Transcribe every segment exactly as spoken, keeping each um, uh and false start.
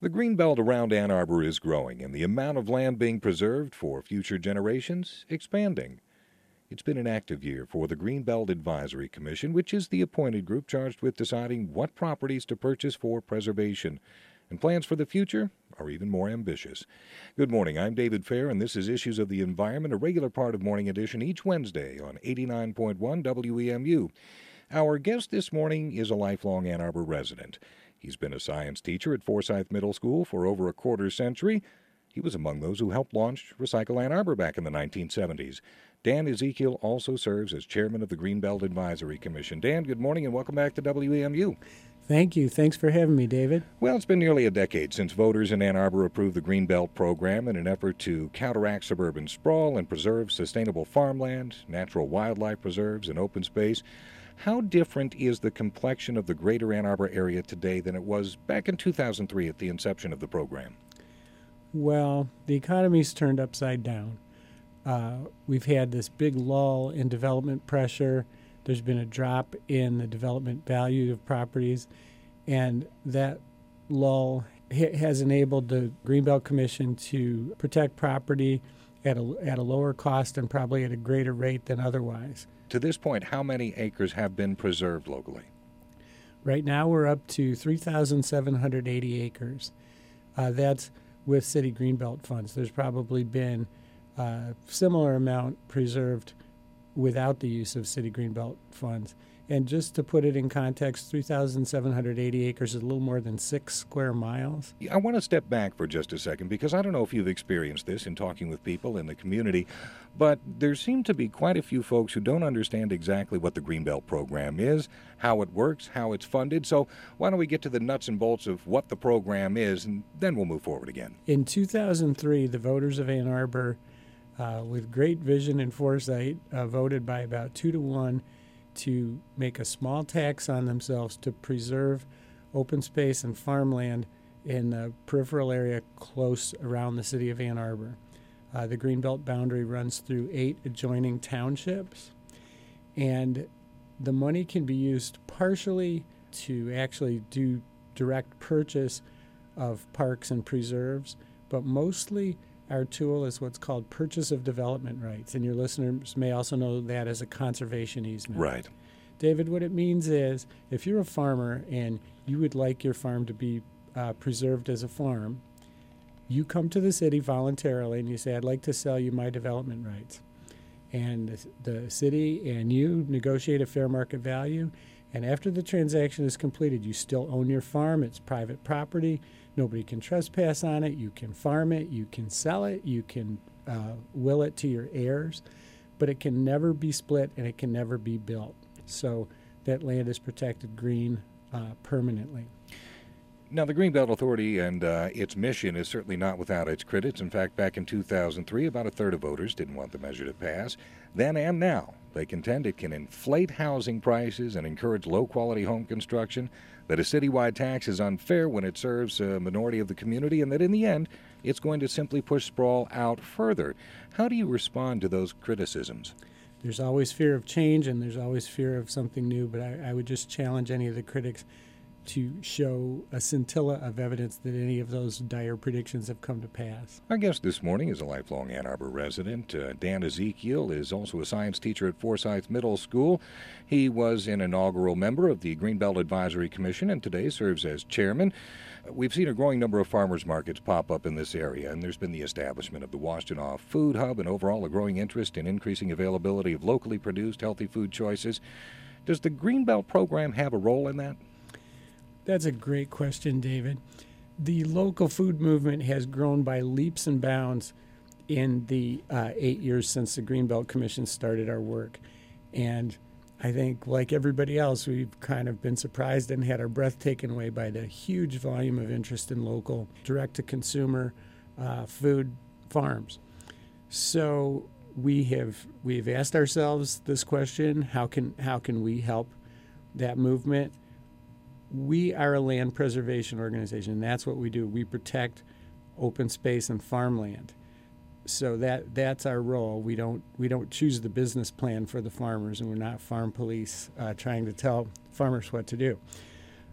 The greenbelt around Ann Arbor is growing, and the amount of land being preserved for future generations expanding. It's been an active year for the Greenbelt Advisory Commission, which is the appointed group charged with deciding what properties to purchase for preservation. And plans for the future are even more ambitious. Good morning, I'm David Fair, and this is Issues of the Environment, a regular part of Morning Edition each Wednesday on eighty-nine point one W E M U. Our guest this morning is a lifelong Ann Arbor resident. He's been a science teacher at Forsyth Middle School for over a quarter century. He was among those who helped launch Recycle Ann Arbor back in the nineteen seventies. Dan Ezekiel also serves as chairman of the Greenbelt Advisory Commission. Dan, good morning and welcome back to W E M U. Thank you. Thanks for having me, David. Well, it's been nearly a decade since voters in Ann Arbor approved the Greenbelt program in an effort to counteract suburban sprawl and preserve sustainable farmland, natural wildlife preserves, and open space. How different is the complexion of the greater Ann Arbor area today than it was back in two thousand three at the inception of the program? Well, the economy's turned upside down. Uh, we've had this big lull in development pressure. There's been a drop in the development value of properties, and that lull ha- has enabled the Greenbelt Commission to protect property at a, at a lower cost and probably at a greater rate than otherwise. To this point, how many acres have been preserved locally? Right now we're up to three thousand seven hundred eighty acres. Uh, that's with city Greenbelt funds. There's probably been a similar amount preserved without the use of city Greenbelt funds. And just to put it in context, three thousand seven hundred eighty acres is a little more than six square miles. I want to step back for just a second because I don't know if you've experienced this in talking with people in the community, but there seem to be quite a few folks who don't understand exactly what the Greenbelt program is, how it works, how it's funded. So why don't we get to the nuts and bolts of what the program is, and then we'll move forward again. In two thousand three, the voters of Ann Arbor, uh, with great vision and foresight, uh, voted by about two to one to make a small tax on themselves to preserve open space and farmland in the peripheral area close around the city of Ann Arbor. Uh, the Greenbelt boundary runs through eight adjoining townships, and the money can be used partially to actually do direct purchase of parks and preserves, but mostly our tool is what's called purchase of development rights, and your listeners may also know that as a conservation easement. Right. David, what it means is if you're a farmer and you would like your farm to be uh, preserved as a farm, you come to the city voluntarily and you say, I'd like to sell you my development rights. And the, the city and you negotiate a fair market value, and after the transaction is completed, you still own your farm. It's private property. Nobody can trespass on it. You can farm it. You can sell it. You can uh, will it to your heirs. But it can never be split and it can never be built. So that land is protected green uh, permanently. Now, the Greenbelt Authority and uh, its mission is certainly not without its critics. In fact, back in two thousand three, about a third of voters didn't want the measure to pass. Then and now, they contend it can inflate housing prices and encourage low-quality home construction, that a citywide tax is unfair when it serves a minority of the community, and that in the end, it's going to simply push sprawl out further. How do you respond to those criticisms? There's always fear of change, and there's always fear of something new, but I, I would just challenge any of the critics to show a scintilla of evidence that any of those dire predictions have come to pass. Our guest this morning is a lifelong Ann Arbor resident. Uh, Dan Ezekiel is also a science teacher at Forsyth Middle School. He was an inaugural member of the Greenbelt Advisory Commission and today serves as chairman. Uh, we've seen a growing number of farmers markets pop up in this area, and there's been the establishment of the Washtenaw Food Hub and overall a growing interest in increasing availability of locally produced healthy food choices. Does the Greenbelt program have a role in that? That's a great question, David. The local food movement has grown by leaps and bounds in the uh, eight years since the Greenbelt Commission started our work. And I think, like everybody else, we've kind of been surprised and had our breath taken away by the huge volume of interest in local, direct-to-consumer uh, food farms. So we have we've asked ourselves this question: how can how can we help that movement? We are a land preservation organization, and that's what we do. We protect open space and farmland. So that that's our role. We don't we don't choose the business plan for the farmers, and we're not farm police uh, trying to tell farmers what to do.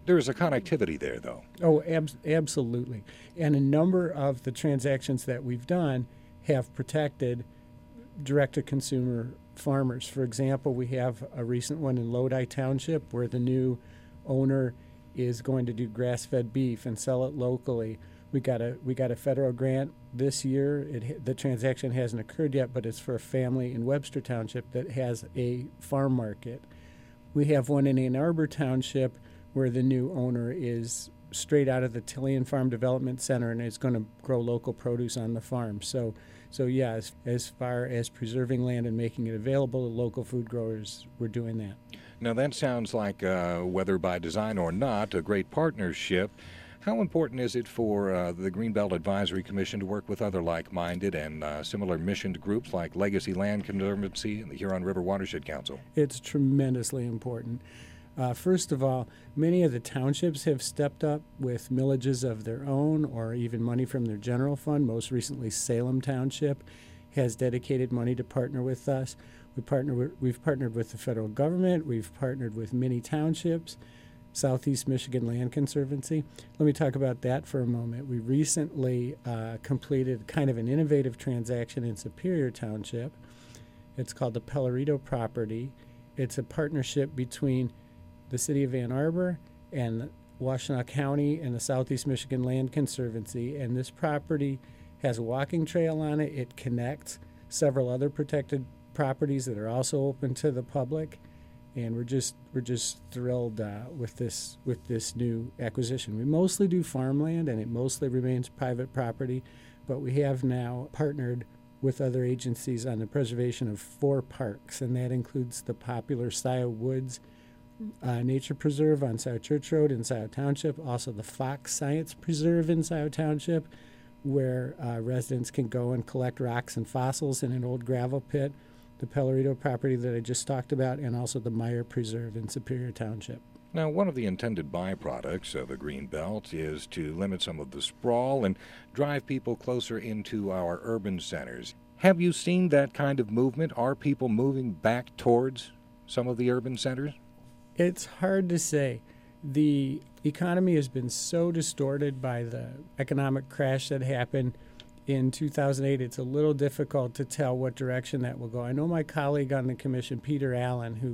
There is a connectivity there, though. Oh, ab- absolutely. And a number of the transactions that we've done have protected direct-to-consumer farmers. For example, we have a recent one in Lodi Township where the new owner is going to do grass-fed beef and sell it locally. We got a we got a federal grant this year. It, the transaction hasn't occurred yet, but it's for a family in Webster Township that has a farm market. We have one in Ann Arbor Township where the new owner is straight out of the Tillian Farm Development Center and is going to grow local produce on the farm. So, so yeah, as, as far as preserving land and making it available to local food growers, we're doing that. Now, that sounds like, uh, whether by design or not, a great partnership. How important is it for uh, the Greenbelt Advisory Commission to work with other like-minded and uh, similar missioned groups like Legacy Land Conservancy and the Huron River Watershed Council? It's tremendously important. Uh, first of all, many of the townships have stepped up with millages of their own or even money from their general fund. Most recently, Salem Township has dedicated money to partner with us. We partner with, we've partnered with the federal government. We've partnered with many townships. Southeast Michigan Land Conservancy. Let me talk about that for a moment. We recently uh, completed kind of an innovative transaction in Superior Township. It's called the Pellerito property. It's a partnership between the city of Ann Arbor and Washtenaw County and the Southeast Michigan Land Conservancy. And this property has a walking trail on it. It connects several other protected properties that are also open to the public. And we're just we're just thrilled uh, with this with this new acquisition. We mostly do farmland, and it mostly remains private property, but we have now partnered with other agencies on the preservation of four parks, and that includes the popular Scioto Woods uh, Nature Preserve on Scioto Church Road in Scioto Township, also the Fox Science Preserve in Scioto Township, where uh, residents can go and collect rocks and fossils in an old gravel pit, the Pellerito property that I just talked about, and also the Meyer Preserve in Superior Township. Now, one of the intended byproducts of a green belt is to limit some of the sprawl and drive people closer into our urban centers. Have you seen that kind of movement? Are people moving back towards some of the urban centers? It's hard to say. The economy has been so distorted by the economic crash that happened in two thousand eight, it's a little difficult to tell what direction that will go. I know my colleague on the commission, Peter Allen, who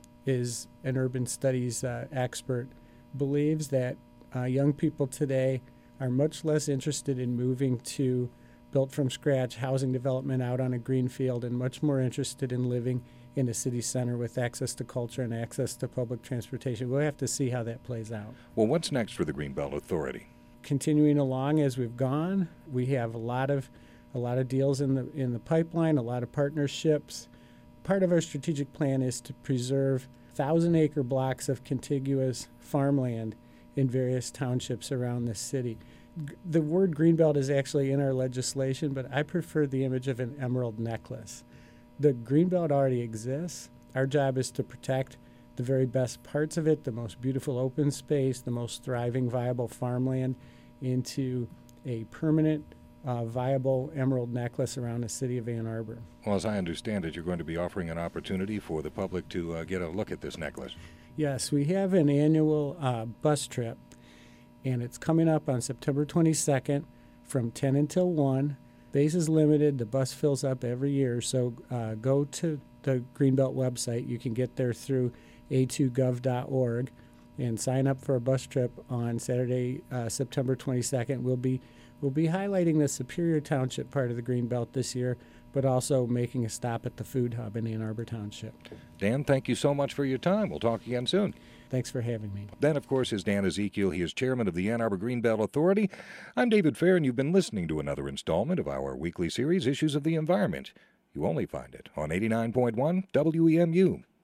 is an urban studies uh, expert, believes that uh, young people today are much less interested in moving to built-from-scratch housing development out on a green field and much more interested in living in a city center with access to culture and access to public transportation. We'll have to see how that plays out. Well, what's next for the Greenbelt Authority? Continuing along as we've gone, we have a lot of a lot of deals in the in the pipeline, a lot of partnerships. Part of our strategic plan is to preserve thousand-acre blocks of contiguous farmland in various townships around the city. G- the word greenbelt is actually in our legislation, but I prefer the image of an emerald necklace. The greenbelt already exists. Our job is to protect the very best parts of it, the most beautiful open space, the most thriving, viable farmland, into a permanent, uh, viable emerald necklace around the city of Ann Arbor. Well, as I understand it, you're going to be offering an opportunity for the public to uh, get a look at this necklace. Yes, we have an annual uh, bus trip, and it's coming up on September twenty-second from ten until one. Space is limited. The bus fills up every year, so uh, go to the Greenbelt website. You can get there through a two gov dot org and sign up for a bus trip on Saturday, uh, September twenty-second. We'll be we'll be highlighting the Superior Township part of the Greenbelt this year, but also making a stop at the Food Hub in Ann Arbor Township. Dan, thank you so much for your time. We'll talk again soon. Thanks for having me. That, of course, is Dan Ezekiel. He is chairman of the Ann Arbor Greenbelt Authority. I'm David Fair, and you've been listening to another installment of our weekly series, Issues of the Environment. You only find it on eighty-nine point one W E M U.